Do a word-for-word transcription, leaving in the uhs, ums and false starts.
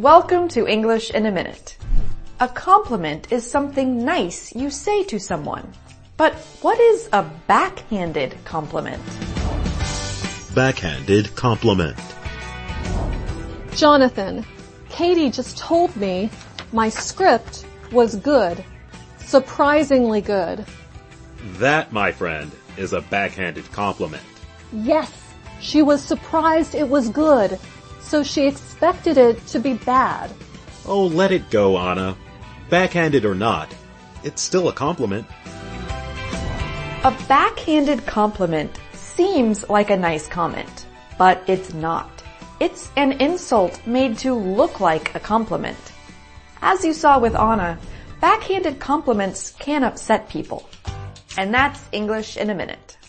Welcome to English in a Minute. A compliment is something nice you say to someone. But what is a backhanded compliment? Backhanded compliment. Jonathan, Katie just told me my script was good. Surprisingly good. That, my friend, is a backhanded compliment. Yes, she was surprised it was good, so she expected it to be bad. Oh, let it go, Anna. Backhanded or not, it's still a compliment. A backhanded compliment seems like a nice comment, but it's not. It's an insult made to look like a compliment. As you saw with Anna, backhanded compliments can upset people. And that's English in a Minute.